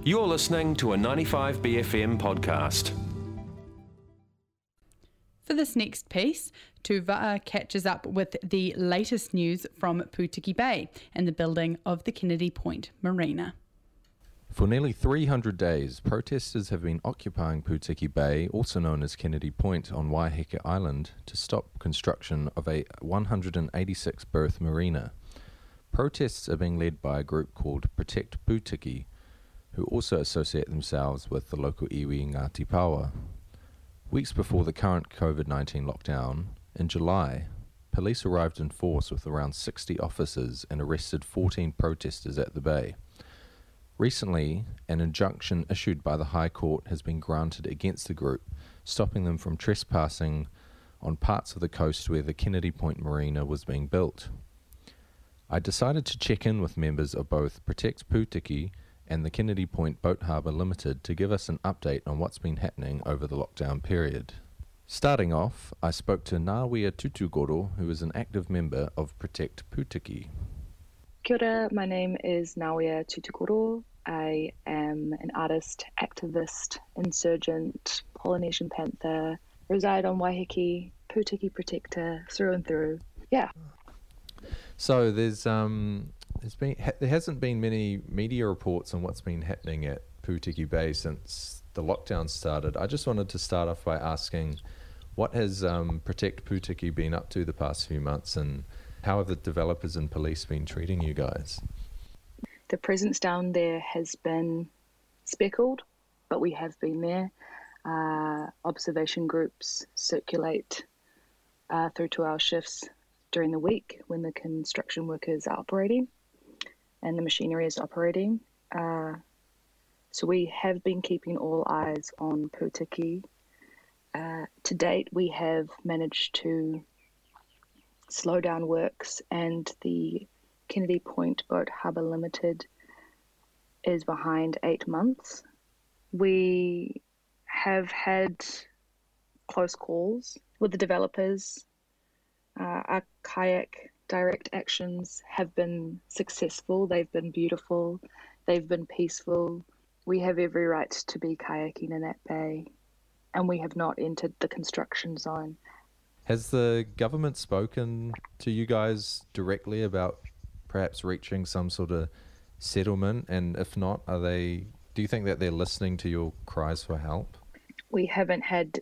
You're listening to a 95BFM podcast. For this next piece, Tuva'a catches up with the latest news from Putiki Bay and the building of the Kennedy Point Marina. For nearly 300 days, protesters have been occupying Putiki Bay, also known as Kennedy Point on Waiheke Island, to stop construction of a 186-berth marina. Protests are being led by a group called Protect Putiki, who also associate themselves with the local iwi Ngāti Pawa. Weeks before the current COVID-19 lockdown, in July, police arrived in force with around 60 officers and arrested 14 protesters at the bay. Recently, an injunction issued by the High Court has been granted against the group, stopping them from trespassing on parts of the coast where the Kennedy Point Marina was being built. I decided to check in with members of both Protect Putiki and the Kennedy Point Boat Harbour Limited to give us an update on what's been happening over the lockdown period. Starting off, I spoke to Ngāwea Tutugoro, who is an active member of Protect Putiki. Kia ora, my name is Ngāwea Tutugoro. I am an artist, activist, insurgent, Polynesian Panther, reside on Waiheke, Putiki protector, through and through. Yeah. So there hasn't been many media reports on what's been happening at Putiki Bay since the lockdown started. I just wanted to start off by asking, what has Protect Putiki been up to the past few months, and how have the developers and police been treating you guys? The presence down there has been speckled, but we have been there. Observation groups circulate through to our shifts during the week when the construction workers are operating and the machinery is operating. So we have been keeping all eyes on Putiki. To date, we have managed to slow down works, and the Kennedy Point Boat Harbour Limited is behind 8 months. We have had close calls with the developers. Our kayak direct actions have been successful. They've been beautiful. They've been peaceful. We have every right to be kayaking in that bay, and we have not entered the construction zone. Has the government spoken to you guys directly about perhaps reaching some sort of settlement? And if not, do you think that they're listening to your cries for help? We haven't had,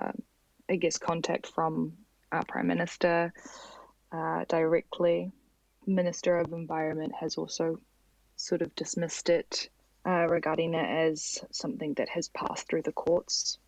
contact from our Prime Minister directly. Minister of Environment has also sort of dismissed it, regarding it as something that has passed through the courts.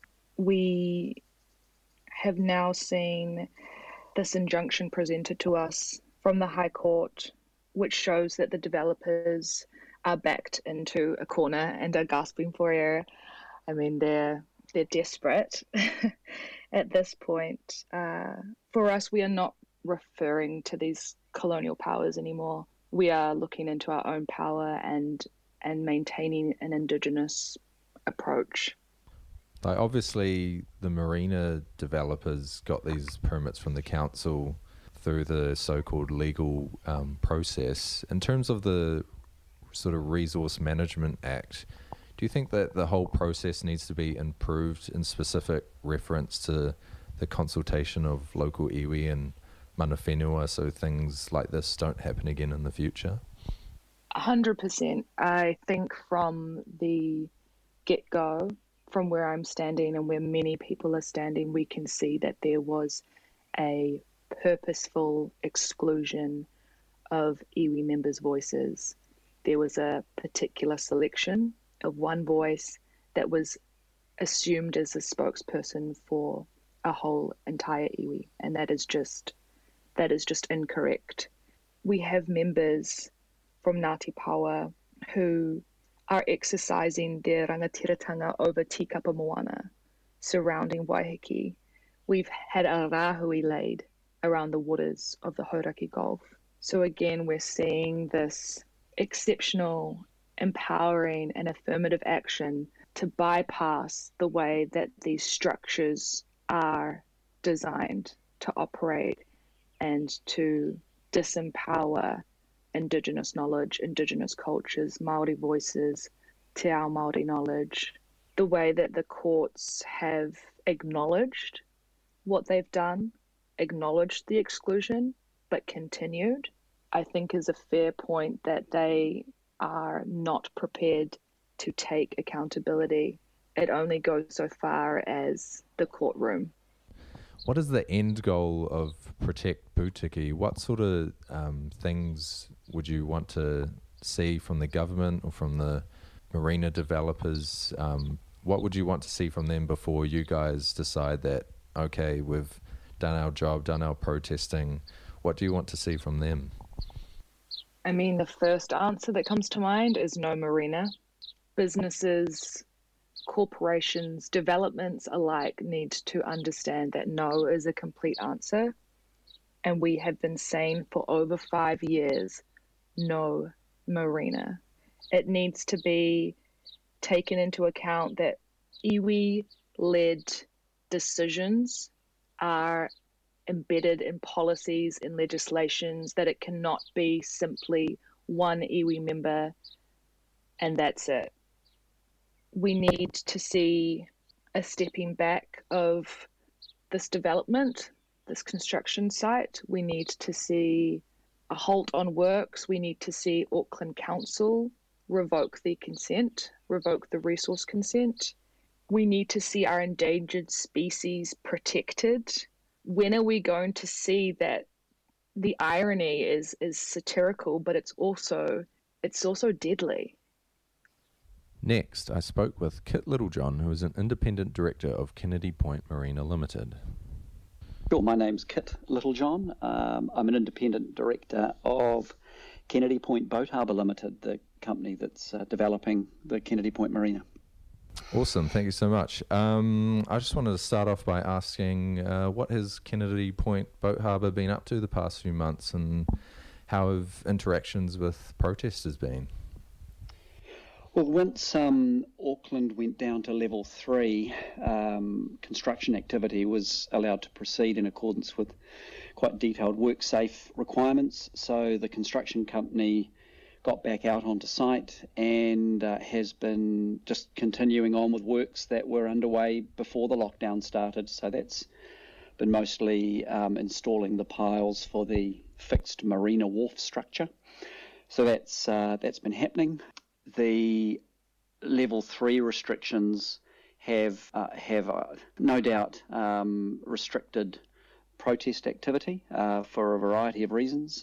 We have now seen this injunction presented to us from the High Court, which shows that the developers are backed into a corner and are gasping for air. I mean, they're desperate at this point. For us, we are not referring to these colonial powers anymore. We are looking into our own power and maintaining an Indigenous approach. Like, obviously, the marina developers got these permits from the council through the so-called legal process. In terms of the sort of Resource Management Act, do you think that the whole process needs to be improved in specific reference to the consultation of local iwi and mana whenua, so things like this don't happen again in the future? 100%. I think from the get-go, from where I'm standing and where many people are standing, we can see that there was a purposeful exclusion of iwi members' voices. There was a particular selection of one voice that was assumed as a spokesperson for a whole entire iwi, and that is just incorrect. We have members from Ngāti Pawa who are exercising their rangatiratanga over Tikapa Moana surrounding Waiheke. We've had a rahui laid around the waters of the Hauraki Gulf. So again, we're seeing this exceptional, empowering and affirmative action to bypass the way that these structures are designed to operate and to disempower Indigenous knowledge, Indigenous cultures, Māori voices, Te Ao Māori knowledge, the way that the courts have acknowledged what they've done, acknowledged the exclusion, but continued, I think is a fair point that they are not prepared to take accountability. It only goes so far as the courtroom. What is the end goal of Protect Putiki? What sort of things would you want to see from the government or from the marina developers? What would you want to see from them before you guys decide that, okay, we've done our job, done our protesting? What do you want to see from them? I mean, the first answer that comes to mind is no marina. Businesses, corporations, developments alike need to understand that no is a complete answer. And we have been saying for over 5 years, no marina. It needs to be taken into account that iwi-led decisions are embedded in policies and legislations, that it cannot be simply one iwi member and that's it. We need to see a stepping back of this development, this construction site. We need to see a halt on works. We need to see Auckland Council revoke the consent, revoke the resource consent. We need to see our endangered species protected. When are we going to see that the irony is satirical, but it's also deadly? Next, I spoke with Kit Littlejohn, who is an independent director of Kennedy Point Marina Limited. Sure, my name's Kit Littlejohn. I'm an independent director of Kennedy Point Boat Harbour Limited, the company that's developing the Kennedy Point Marina. Awesome, thank you so much. I just wanted to start off by asking, what has Kennedy Point Boat Harbour been up to the past few months, and how have interactions with protesters been? Well, once Auckland went down to level 3, construction activity was allowed to proceed in accordance with quite detailed WorkSafe requirements. So the construction company got back out onto site and has been just continuing on with works that were underway before the lockdown started. So that's been mostly installing the piles for the fixed marina wharf structure. So that's been happening. The level 3 restrictions have no doubt restricted protest activity for a variety of reasons,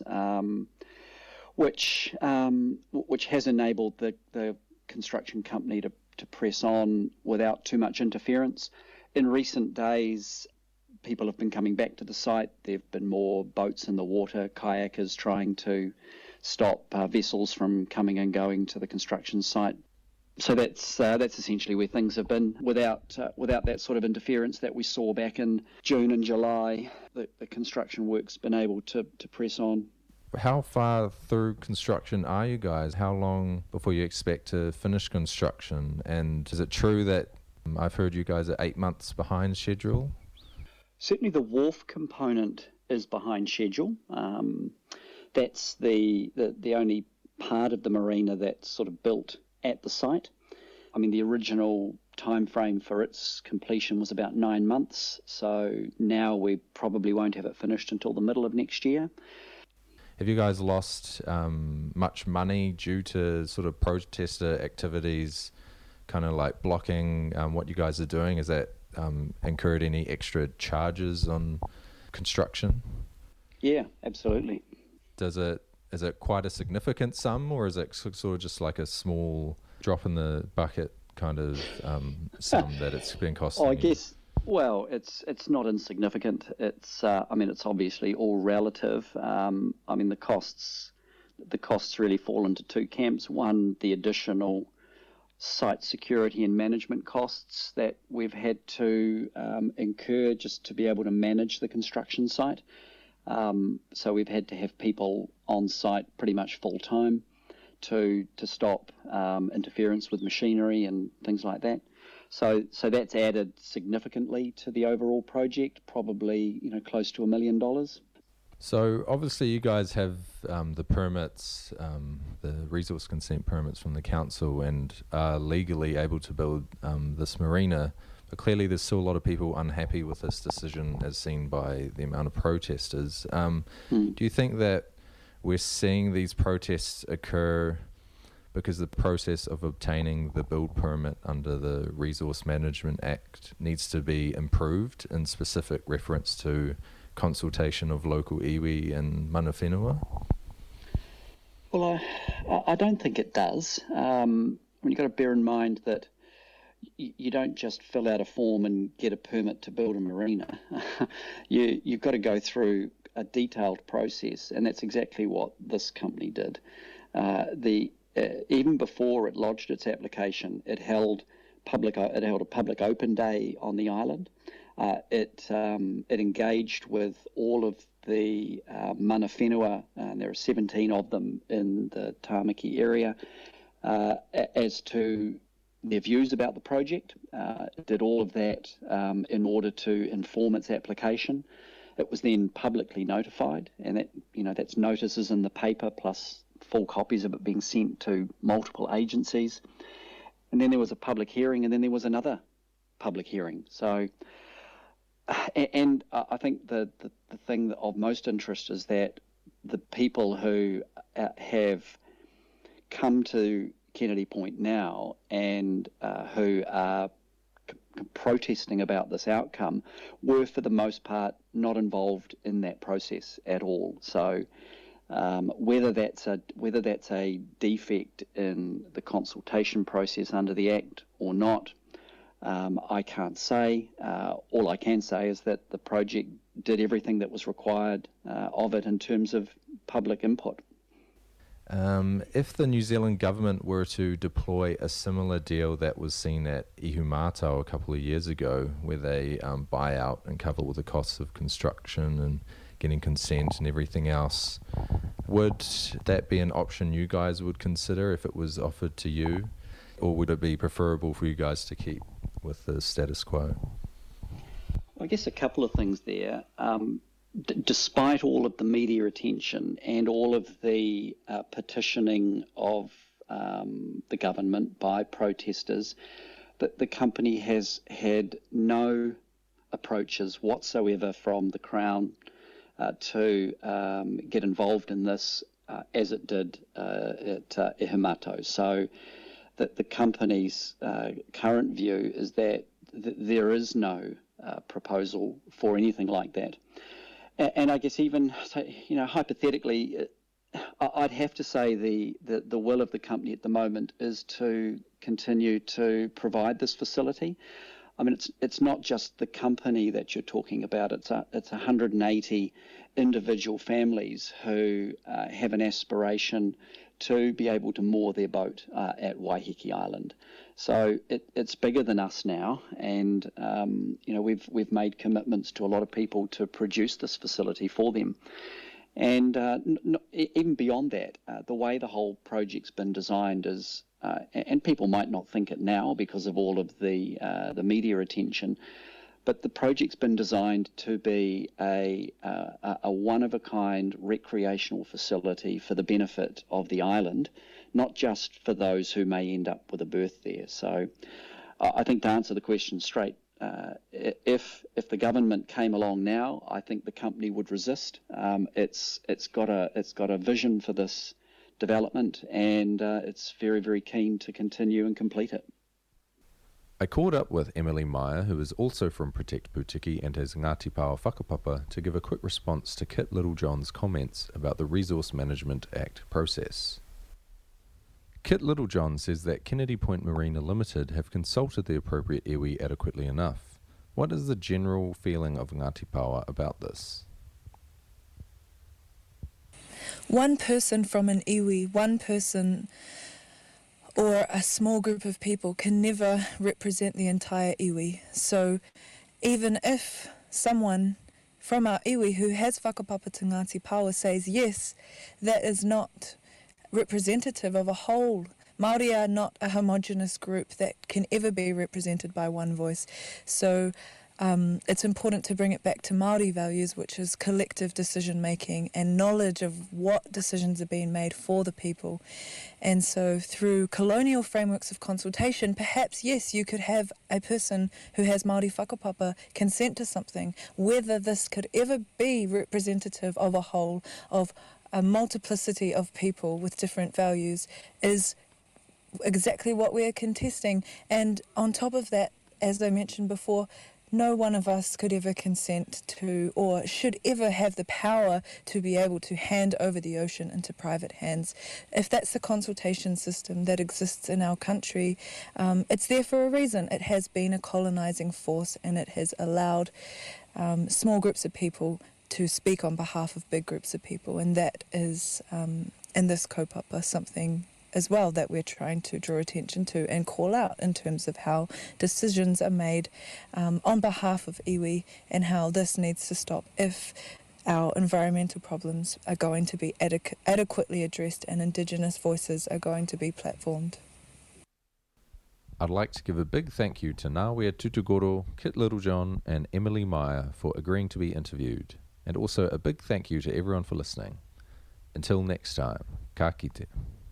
which has enabled the construction company to press on without too much interference. In recent days, people have been coming back to the site. There have been more boats in the water, kayakers trying to stop vessels from coming and going to the construction site. So that's essentially where things have been. Without that sort of interference that we saw back in June and July, the construction work's been able to press on. How far through construction are you guys? How long before you expect to finish construction? And is it true that I've heard you guys are 8 months behind schedule? Certainly the wharf component is behind schedule. That's the only part of the marina that's sort of built at the site. I mean, the original time frame for its completion was about 9 months, so now we probably won't have it finished until the middle of next year. Have you guys lost much money due to sort of protester activities kind of like blocking what you guys are doing? Has that incurred any extra charges on construction? Yeah, absolutely. Is it quite a significant sum, or is it sort of just like a small drop in the bucket kind of sum that it's been costing? I guess. Well, it's not insignificant. It's it's obviously all relative. The costs really fall into two camps. One, the additional site security and management costs that we've had to incur just to be able to manage the construction site. So we've had to have people on site pretty much full time to stop interference with machinery and things like that. So that's added significantly to the overall project, probably close to $1 million. So obviously you guys have the permits, the resource consent permits from the council, and are legally able to build this marina. But clearly there's still a lot of people unhappy with this decision, as seen by the amount of protesters. Do you think that we're seeing these protests occur because the process of obtaining the build permit under the Resource Management Act needs to be improved in specific reference to consultation of local iwi and mana whenua? Well, I don't think it does. You've got to bear in mind that you don't just fill out a form and get a permit to build a marina. You've got to go through a detailed process, and that's exactly what this company did. Even before it lodged its application, it held a public open day on the island. It engaged with all of the mana whenua, and there are 17 of them in the Tāmaki area, as to their views about the project. It did all of that in order to inform its application. It was then publicly notified, and that's notices in the paper plus full copies of it being sent to multiple agencies. And then there was a public hearing, and then there was another public hearing. So, and I think the thing of most interest is that the people who have come to Kennedy Point now and who are protesting about this outcome were, for the most part, not involved in that process at all. So whether that's a defect in the consultation process under the Act or not, I can't say. All I can say is that the project did everything that was required of it in terms of public input. If the New Zealand government were to deploy a similar deal that was seen at Ihumātao a couple of years ago, where they buy out and cover all the costs of construction and getting consent and everything else, would that be an option you guys would consider if it was offered to you? Or would it be preferable for you guys to keep with the status quo? I guess a couple of things there. Despite all of the media attention and all of the petitioning of the government by protesters, the company has had no approaches whatsoever from the Crown to get involved in this as it did at Ihumātao. So that the company's current view is that there is no proposal for anything like that. And I guess even, hypothetically, I'd have to say the will of the company at the moment is to continue to provide this facility. I mean, it's not just the company that you're talking about. It's 180 individual families who have an aspiration to be able to moor their boat at Waiheke Island. So it's bigger than us now, and we've made commitments to a lot of people to produce this facility for them. And even beyond that, the way the whole project's been designed is, and people might not think it now because of all of the media attention, but the project's been designed to be a one-of-a-kind recreational facility for the benefit of the island, not just for those who may end up with a berth there. So I think to answer the question straight, if the government came along now, I think the company would resist. It's got a vision for this development, and it's very, very keen to continue and complete it. I caught up with Emily Meyer, who is also from Protect Putiki and has Ngāti Pāo whakapapa, to give a quick response to Kit Littlejohn's comments about the Resource Management Act process. Kit Littlejohn says that Kennedy Point Marina Limited have consulted the appropriate iwi adequately enough. What is the general feeling of Ngāti Pāo about this? One person from an iwi, one person or a small group of people can never represent the entire iwi. So even if someone from our iwi who has whakapapa to Ngāti Pāo says yes, that is not representative of a whole. Māori are not a homogenous group that can ever be represented by one voice. So it's important to bring it back to Māori values, which is collective decision making and knowledge of what decisions are being made for the people. And so through colonial frameworks of consultation, perhaps, yes, you could have a person who has Māori whakapapa consent to something. Whether this could ever be representative of a whole, of a multiplicity of people with different values, is exactly what we're contesting. And on top of that, as I mentioned before, no one of us could ever consent to or should ever have the power to be able to hand over the ocean into private hands. If that's the consultation system that exists in our country, it's there for a reason. It has been a colonising force, and it has allowed small groups of people to speak on behalf of big groups of people, and that is, in this kaupapa, something as well that we're trying to draw attention to and call out in terms of how decisions are made on behalf of iwi, and how this needs to stop if our environmental problems are going to be adequately addressed and Indigenous voices are going to be platformed. I'd like to give a big thank you to Ngāwea Tutugoro, Kit Littlejohn and Emily Meyer for agreeing to be interviewed, and also a big thank you to everyone for listening. Until next time, ka kite.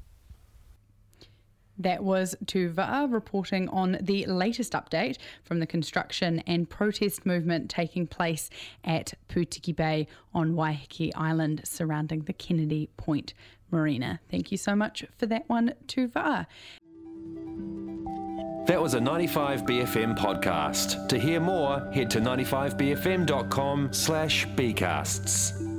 That was Tuva'a reporting on the latest update from the construction and protest movement taking place at Putiki Bay on Waiheke Island surrounding the Kennedy Point Marina. Thank you so much for that one, Tuva'a. That was a 95BFM podcast. To hear more, head to 95bfm.com/bcasts.